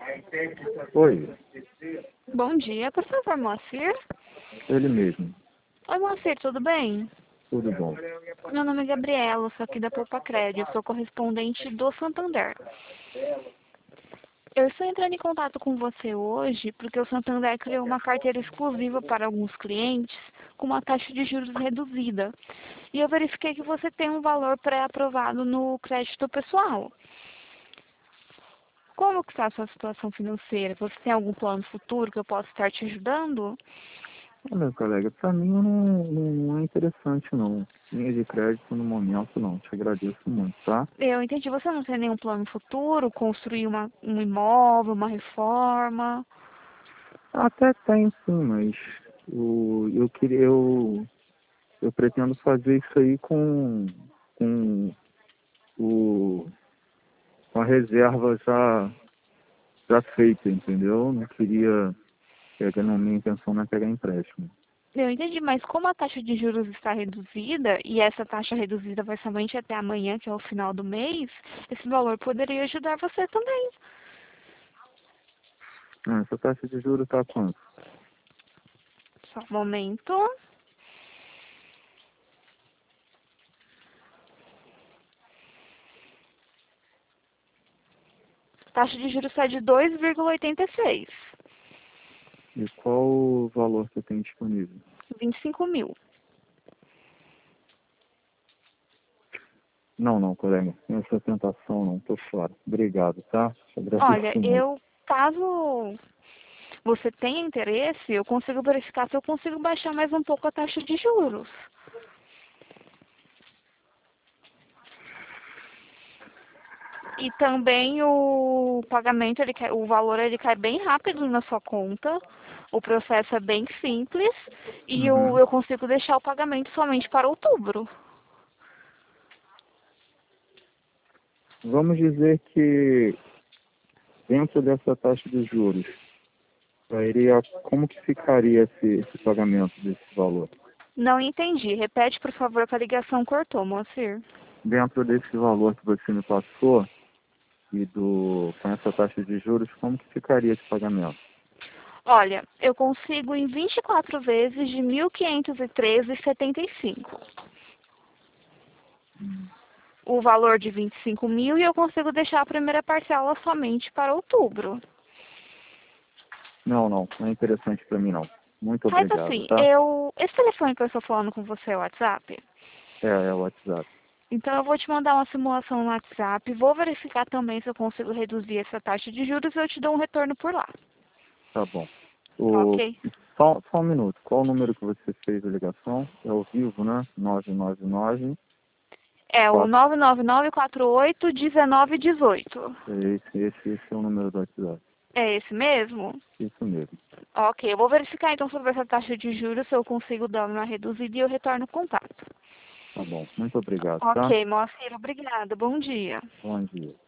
Oi, Bom dia, por favor, Moacir. ele mesmo. Oi, Moacir, tudo bem? Tudo bom. Meu nome é Gabriela, sou aqui da Poupa Crédito, sou correspondente do Santander. Eu estou entrando em contato com você hoje porque o Santander criou uma carteira exclusiva para alguns clientes com uma taxa de juros reduzida. E eu verifiquei que você tem um valor pré-aprovado no crédito pessoal. Como que está a sua situação financeira? Você tem algum plano futuro que eu possa estar te ajudando? Meu colega, para mim não é interessante não. Linha de crédito no momento não. Te agradeço muito, tá? Eu entendi, você não tem nenhum plano futuro, construir um imóvel, uma reforma? Até tem sim, mas eu pretendo fazer isso aí com, o, com a reserva já feita, entendeu? Não queria pegar, não, minha intenção não é pegar empréstimo. Eu entendi, mas como a taxa de juros está reduzida, e essa taxa reduzida vai somente até amanhã, que é o final do mês, esse valor poderia ajudar você também. Ah, essa taxa de juros tá quanto? Só um momento. A taxa de juros está de 2,86. E qual o valor que eu tenho disponível? 25 mil. Não, colega. Sem essa tentação não, tô fora. Obrigado, tá? Te Olha, agradeço muito. caso você tenha interesse, eu consigo verificar se eu consigo baixar mais um pouco a taxa de juros. E também o pagamento, o valor ele cai bem rápido na sua conta. O processo é bem simples e Uhum. eu consigo deixar o pagamento somente para outubro. Vamos dizer que dentro dessa taxa de juros, como que ficaria esse pagamento desse valor? Não entendi. Repete, por favor, que a ligação cortou, Moacir. Dentro desse valor que você me passou com essa taxa de juros, como que ficaria esse pagamento? Olha, eu consigo em 24 vezes de 1.513,75. O valor de 25 mil e eu consigo deixar a primeira parcela somente para outubro. Não é interessante para mim não. Muito Faz obrigado, assim, tá? esse telefone que eu estou falando com você é o WhatsApp? É o WhatsApp. Então eu vou te mandar uma simulação no WhatsApp, vou verificar também se eu consigo reduzir essa taxa de juros e eu te dou um retorno por lá. Tá bom. Ok? O, só um minuto. Qual o número que você fez a ligação? É ao vivo, né? 999. É o 4. 999481918. Esse é o número do WhatsApp. É esse mesmo? Isso mesmo. Ok, eu vou verificar então sobre essa taxa de juros, se eu consigo dar uma reduzida e eu retorno o contato. Tá bom. Muito obrigado, tá? Ok, Moacir, obrigada. Bom dia. Bom dia.